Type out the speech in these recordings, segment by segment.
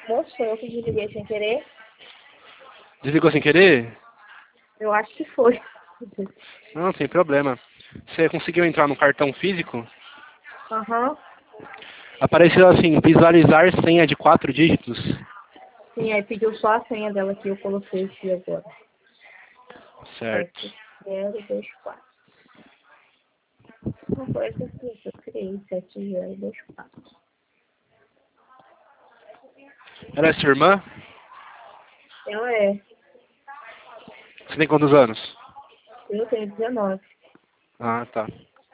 Moço, foi eu que desliguei sem querer? Desligou sem querer? Eu acho que foi. Não, sem problema. Você conseguiu entrar no cartão físico? Aham. Apareceu assim, visualizar senha de 4 dígitos. Sim, aí pediu só a senha dela que eu coloquei aqui agora. Certo. 7024. Não foi essa aqui que eu criei, 7024. Ela é sua irmã? Ela é. Você tem quantos anos? Eu tenho 19. Ah, tá.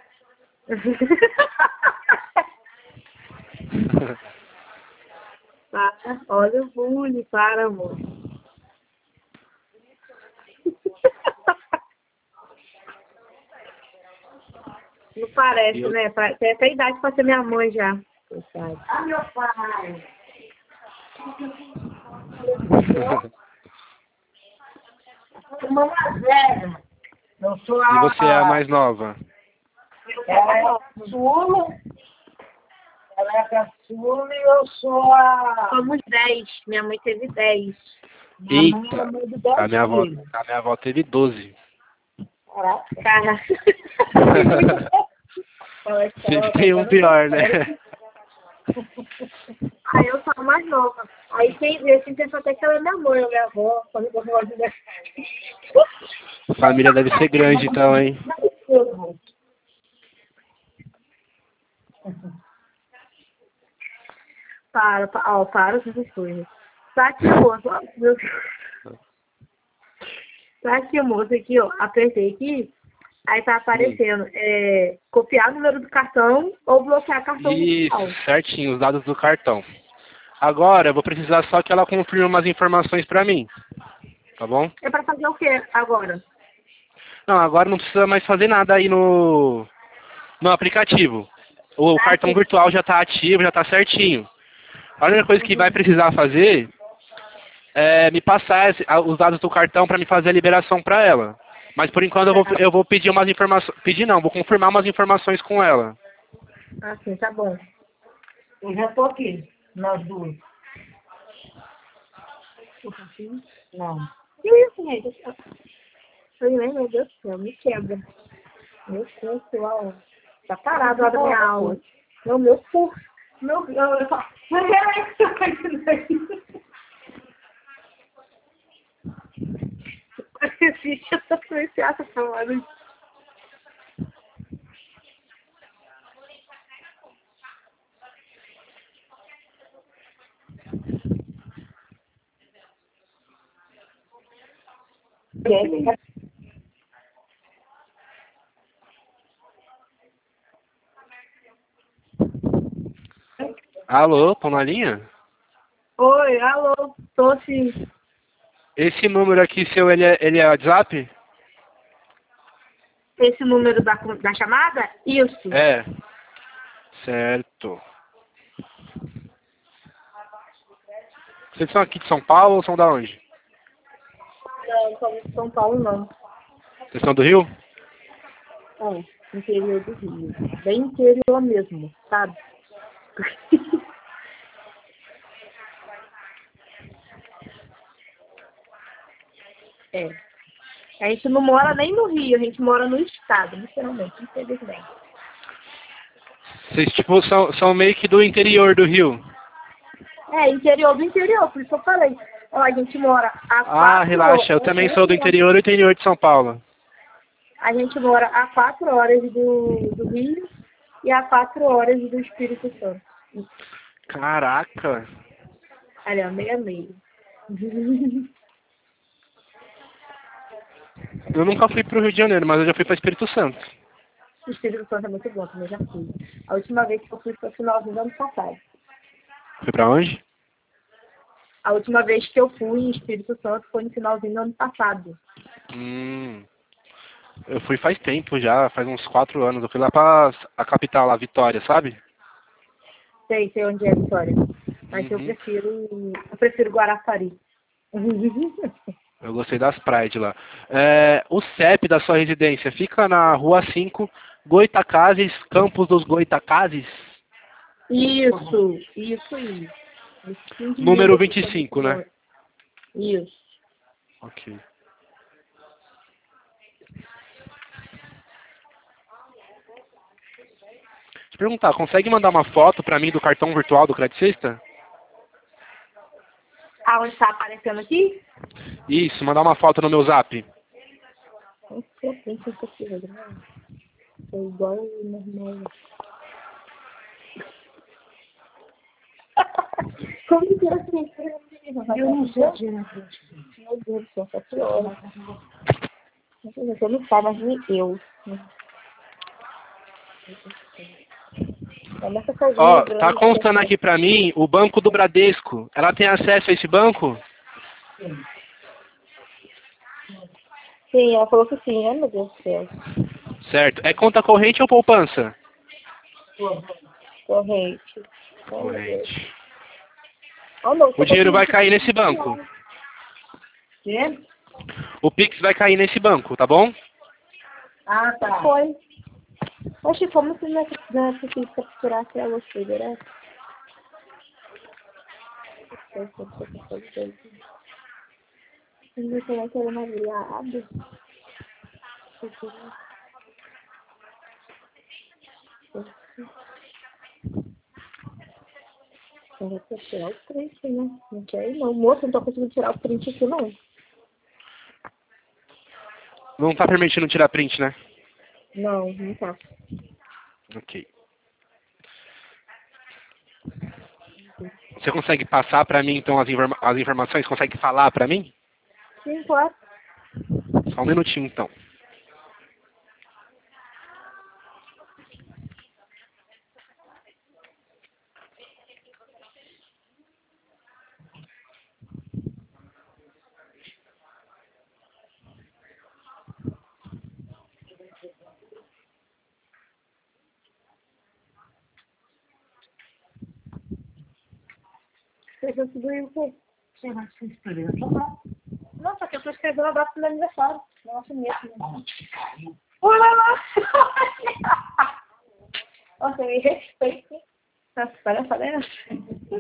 Para, olha o bullying, para, amor. Não parece, né? Tem até idade pra ser minha mãe já. Coitado. Ah, meu pai! Irmã mais velha. Eu sou E você é a mais nova? Ela é a caçula. Ela é a caçula e eu sou a... Somos 10. Minha mãe teve 10. Eita! A minha avó teve 12. Caraca. Sempre tem um pior, né? Aí eu sou a mais nova. Aí quem vê assim pensa até que ela é minha mãe ou minha avó. Quando eu vou dizer. A família deve ser grande então, hein? Para com essas coisas. Tá aqui, moço. Ó, meu Deus. Tá aqui, moço, aqui, ó. Apertei aqui. Aí tá aparecendo. Copiar o número do cartão ou bloquear cartão digital. Isso, certinho, os dados do cartão. Agora, eu vou precisar só que ela confirme umas informações pra mim. Tá bom? É pra fazer o que agora? Não, agora não precisa mais fazer nada aí no aplicativo. O cartão virtual já tá ativo, já tá certinho. A única coisa que vai precisar fazer é me passar os dados do cartão para me fazer a liberação para ela. Mas por enquanto eu vou pedir umas informações. Pedir não, vou confirmar umas informações com ela. Ah, sim, tá bom. Eu já tô aqui, nós duas. Não. Que isso, gente? Meu Deus do céu, me quebra. Meu curso, ó. Tá parado lá da minha aula. Não, meu curso. Meu Deus, eu só... Existe essa influenciada falando. Alô, tô na linha? Oi, alô, tô sim. Esse número aqui seu, ele é WhatsApp? Esse número da chamada? Isso. É. Certo. Vocês são aqui de São Paulo ou são da onde? Não, somos de São Paulo, não. Vocês são do Rio? Interior do Rio. Bem interior mesmo, sabe? A gente não mora nem no Rio, a gente mora no estado, literalmente, infelizmente. Vocês, tipo, são meio que do interior do Rio. Interior do interior, por isso que eu falei. Ó, a gente mora a 4 Ah, relaxa, eu também sou do interior de São Paulo. A gente mora a 4 horas do Rio e a 4 horas do Espírito Santo. Caraca. Ali, ó, meio a meio. Eu nunca fui pro Rio de Janeiro, mas eu já fui pra Espírito Santo. O Espírito Santo é muito bom, também já fui. A última vez que eu fui foi no finalzinho do ano passado. Foi pra onde? A última vez que eu fui em Espírito Santo foi no finalzinho do ano passado. Eu fui faz tempo já, faz uns 4 anos. Eu fui lá pra a capital, lá, Vitória, sabe? Sei onde é, Vitória. Mas eu prefiro Guarapari. Eu gostei das praias de lá. O CEP da sua residência fica na Rua 5, Goitacazes, Campos dos Goitacazes? Isso. Número 25, né? Isso. Ok. Deixa eu perguntar, consegue mandar uma foto pra mim do cartão virtual do Credicista? Aonde está aparecendo aqui? Isso, mandar uma foto no meu zap. Não sei se é possível, né? É igual o normal. Como que é assim? Eu não sei. Meu Deus do céu, tá pior. Você não sabe, mas nem eu. É nessa casinha Ó, grande. tá constando aqui pra mim o banco do Bradesco. Ela tem acesso a esse banco? Sim, ela falou que sim. Ai, meu Deus do céu. Certo. É conta corrente ou poupança? Corrente. Ai, meu Deus. Corrente. Oh, não, O dinheiro vai cair nesse banco. Quê? O Pix vai cair nesse banco, tá bom? Ah, tá. Foi. Oxe, como se não é possível capturar aquela você direto? Não sei que era mais virado. Eu vou tirar o print, né? Não quer ir não. Moço, não tô conseguindo tirar o print aqui não. Não tá permitindo tirar print, né? Não, não tá. Ok. Você consegue passar pra mim, então, as informações? Consegue falar pra mim? Sim, claro. Só um minutinho, então. Você conseguiu o quê? Sei lá, você escreveu a sua data. Não, só que eu tô escrevendo a data do meu aniversário. Nossa, mesmo. Oi, lá. Nossa, me respeite. Nossa, palhaçada é essa?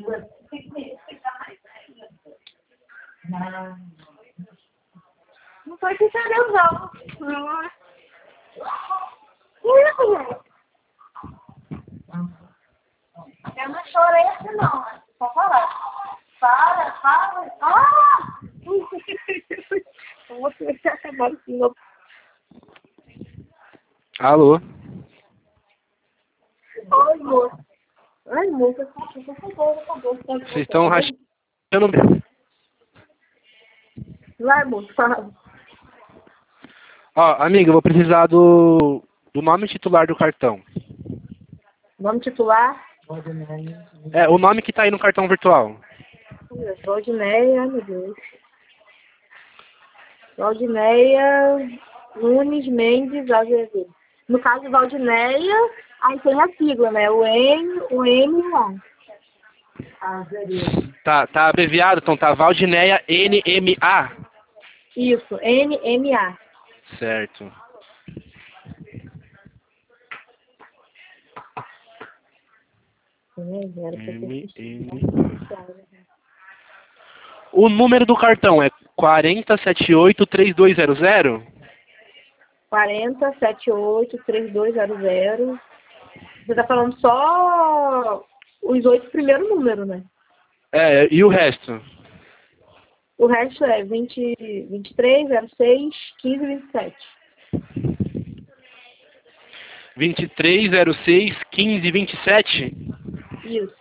Não tô entendendo, não. Eu não chorei assim, não. Pode falar. Para. Ah! Eu vou começar a acabar assim, meu. Alô? Ai, moça. Ai, moça, acabou. Vocês estão rachando mesmo. Vai, moça, fala. Ó, amiga, eu vou precisar do nome titular do cartão. Nome titular? É, o nome que tá aí no cartão virtual. Valdineia, ai meu Deus. Valdineia Nunes Mendes Azevedo. No caso, Valdineia, aí tem a sigla, né? O M e o A. Azevedo. Tá abreviado, então tá Valdineia NMA. Isso, NMA. Certo. O número do cartão é 40783200? 40783200. Você tá falando só os 8 primeiros números, né? É, e o resto? O resto é 23, 06, 15 e 27. 23, 06, 15, 27? Isso.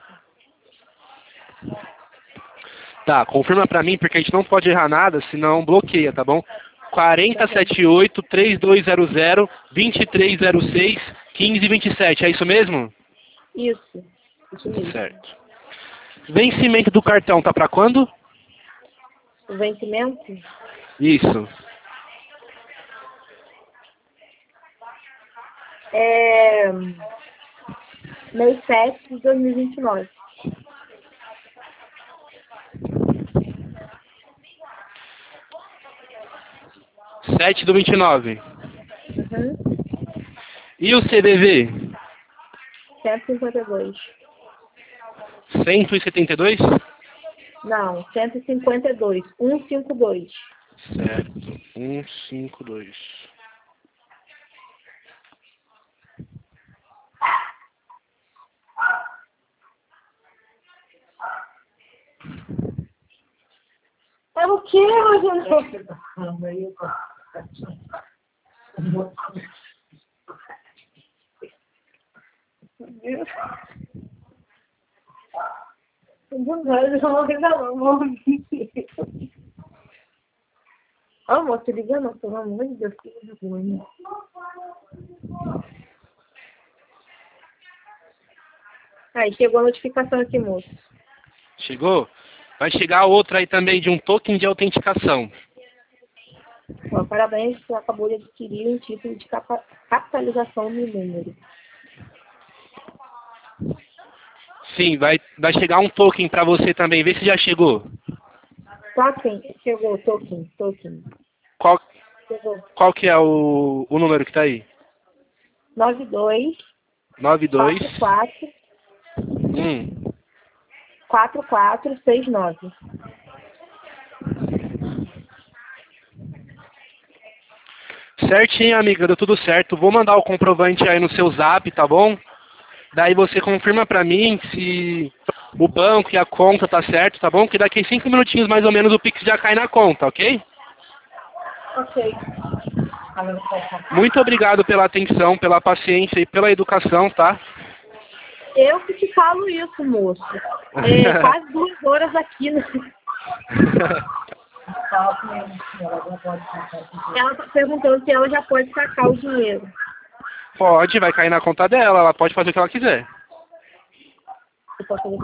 Tá, confirma pra mim, porque a gente não pode errar nada, senão bloqueia, tá bom? 4078-3200, 2306, 1527, é isso mesmo? Isso mesmo. Certo. Vencimento do cartão tá pra quando? O vencimento Isso. é mês 7 de 2029. 7/29. Uhum. E o CVV? 152. 172? Não, 152. 152. Certo. 152. É o quê, Rogério? Ó, moço, liga não, pelo amor de Deus, que vergonha. Aí, chegou a notificação aqui, moço. Chegou? Vai chegar outra aí também de um token de autenticação. Ó, parabéns, você acabou de adquirir um título de capitalização no número. Sim, vai chegar um token para você também. Vê se já chegou. Token, chegou, token. Qual, Chegou. qual que é o número que tá aí? 92 92 44 4469. Certinho, amiga, deu tudo certo. Vou mandar o comprovante aí no seu zap, tá bom? Daí você confirma pra mim se o banco e a conta tá certo, tá bom? Que daqui 5 minutinhos mais ou menos o Pix já cai na conta, ok? Ok. Muito obrigado pela atenção, pela paciência e pela educação, tá? Eu que te falo isso, moço. É quase 2 horas aqui, né? Ela tá perguntando se ela já pode sacar o dinheiro. Pode, vai cair na conta dela, ela pode fazer o que ela quiser. Você pode fazer o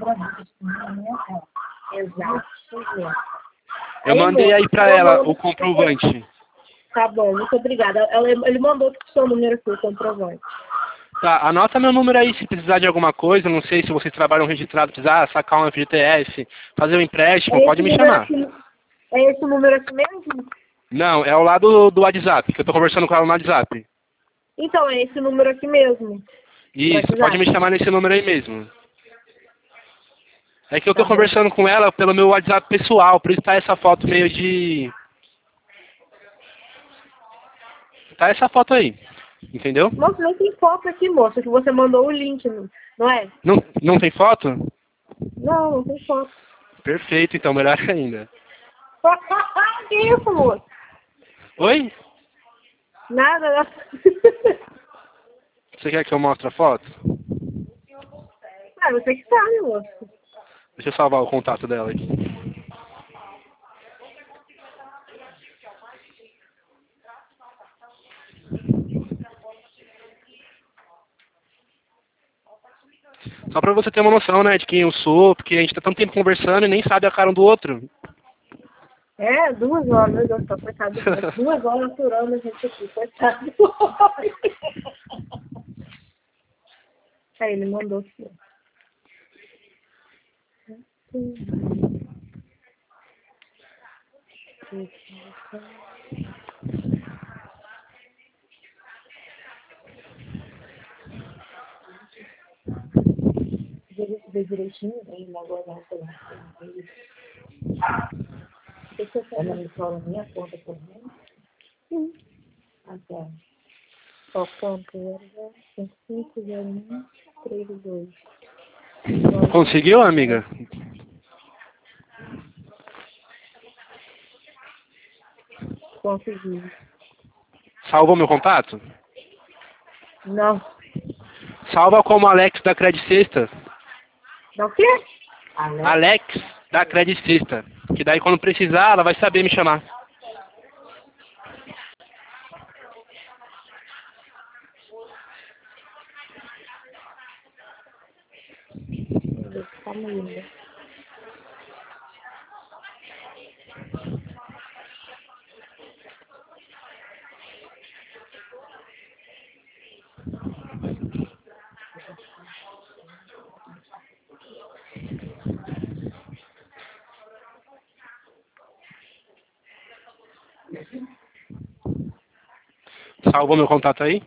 que exato. Eu mandei aí pra ela o comprovante. Tá bom, muito obrigada. Ele mandou o seu número aqui, o comprovante. Tá, anota meu número aí se precisar de alguma coisa, não sei se vocês trabalham registrado, precisar sacar um FGTS, fazer um empréstimo, pode me chamar. É esse o número aqui mesmo? Não, é ao lado do WhatsApp, que eu tô conversando com ela no WhatsApp. Então, é esse número aqui mesmo. Isso, pode me chamar nesse número aí mesmo. É que eu tô conversando com ela pelo meu WhatsApp pessoal, por isso tá essa foto meio de... Tá essa foto aí, entendeu? Moço, não tem foto aqui, moça, que você mandou o link, não é? Não tem foto? Não, não tem foto. Perfeito, então, melhor ainda. Que isso, moço? Oi? Nada, nada. Você quer que eu mostre a foto? Ah, você que sabe, moço. Deixa eu salvar o contato dela aqui. Só pra você ter uma noção, né, de quem eu sou, porque a gente tá tanto tempo conversando e nem sabe a cara um do outro. É, 2 horas, meu Deus, tô coitado. 2 horas aturando a gente aqui, coitado. Aí, ele mandou aqui. Ver direitinho, aí agora vai deixa eu falar no sol na minha conta por mim. Sim. Até. Ó, conta 550132. Conseguiu, amiga? Consegui. Salvou meu contato? Não. Salva como Alex da Credit Sexta. Não o quê? Alex da Credit Sexta. Que daí quando precisar, ela vai saber me chamar. Tá linda. Salvou meu contato aí?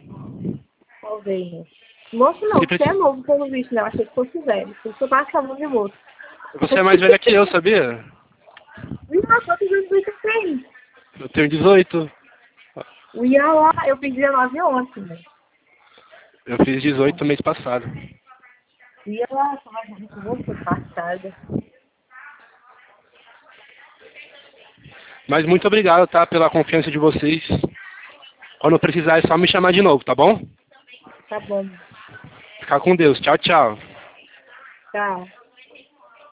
Talvez. Moço não, você é novo pelo visto, né? Eu achei que fosse velho. Por isso que eu tava chamando de moço. Você é mais velha que eu, sabia? Não, quantos anos você tem? Eu tenho 18. Ia lá, eu fiz 19 ontem, né? Eu fiz 18 mês passado. Ia lá, só mais velha que você, passada. Mas muito obrigado, tá? Pela confiança de vocês. Quando precisar é só me chamar de novo, tá bom? Tá bom. Ficar com Deus. Tchau, tchau. Tchau.